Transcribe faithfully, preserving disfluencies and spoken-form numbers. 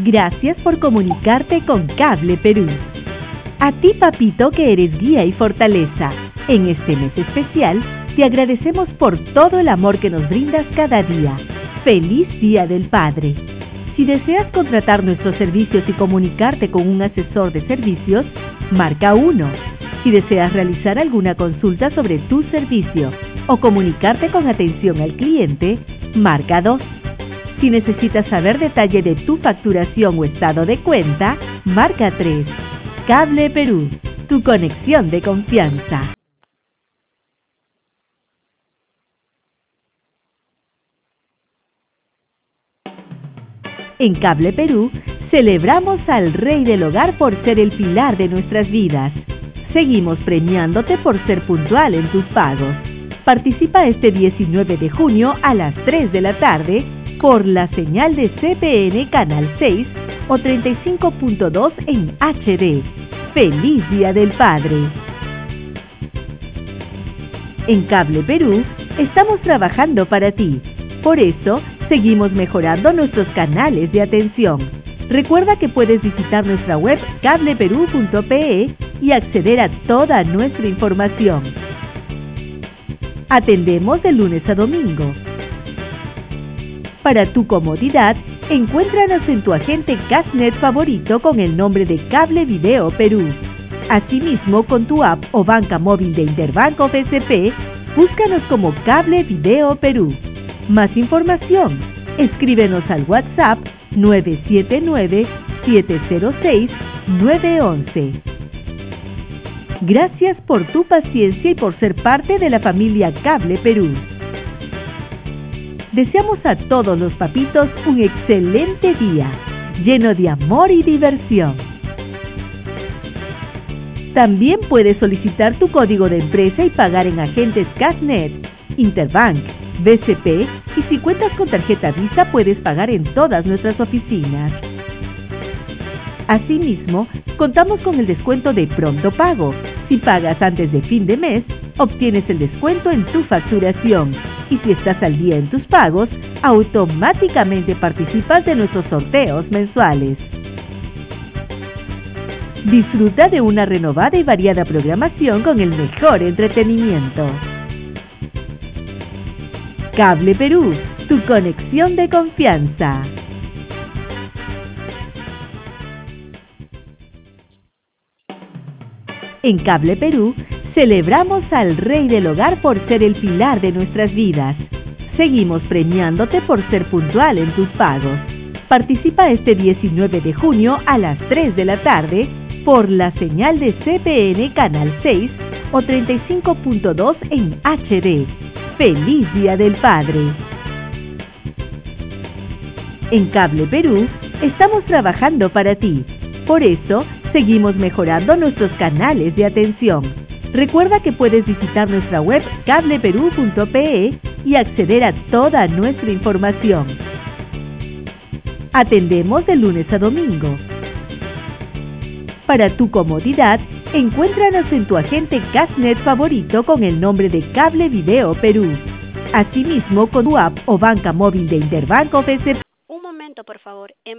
Gracias por comunicarte con Cable Perú. A ti, papito, que eres guía y fortaleza, en este mes especial, te agradecemos por todo el amor que nos brindas cada día. ¡Feliz Día del Padre! Si deseas contratar nuestros servicios y comunicarte con un asesor de servicios, marca uno. Si deseas realizar alguna consulta sobre tu servicio o comunicarte con atención al cliente, marca dos. Si necesitas saber detalle de tu facturación o estado de cuenta, marca tres. Cable Perú, tu conexión de confianza. En Cable Perú, celebramos al Rey del Hogar por ser el pilar de nuestras vidas. Seguimos premiándote por ser puntual en tus pagos. Participa este diecinueve de junio a las tres de la tarde por la señal de C P N Canal seis o treinta y cinco punto dos en H D. ¡Feliz Día del Padre! En Cable Perú, estamos trabajando para ti. Por eso, seguimos mejorando nuestros canales de atención. Recuerda que puedes visitar nuestra web cable perú punto pe y acceder a toda nuestra información. Atendemos de lunes a domingo. Para tu comodidad, encuéntranos en tu agente Cashnet favorito con el nombre de Cable Video Perú. Asimismo, con tu app o banca móvil de Interbanco B C P, búscanos como Cable Video Perú. Más información, escríbenos al WhatsApp nueve siete nueve, siete cero seis, nueve uno uno. Gracias por tu paciencia y por ser parte de la familia Cable Perú. Deseamos a todos los papitos un excelente día, lleno de amor y diversión. También puedes solicitar tu código de empresa y pagar en agentes Cashnet, Interbank, B C P, y si cuentas con tarjeta Visa puedes pagar en todas nuestras oficinas. Asimismo, contamos con el descuento de Pronto Pago. Si pagas antes de fin de mes, obtienes el descuento en tu facturación. Y si estás al día en tus pagos, automáticamente participas de nuestros sorteos mensuales. Disfruta de una renovada y variada programación con el mejor entretenimiento. Cable Perú, tu conexión de confianza. En Cable Perú, celebramos al Rey del Hogar por ser el pilar de nuestras vidas. Seguimos premiándote por ser puntual en tus pagos. Participa este diecinueve de junio a las tres de la tarde por la señal de C P N Canal seis o treinta y cinco punto dos en H D. ¡Feliz Día del Padre! En Cable Perú, estamos trabajando para ti. Por eso, seguimos mejorando nuestros canales de atención. Recuerda que puedes visitar nuestra web cable perú punto pe y acceder a toda nuestra información. Atendemos de lunes a domingo. Para tu comodidad, encuéntranos en tu agente Cashnet favorito con el nombre de Cable Video Perú. Asimismo, con tu app o banca móvil de Interbanco B C P. Un momento, por favor.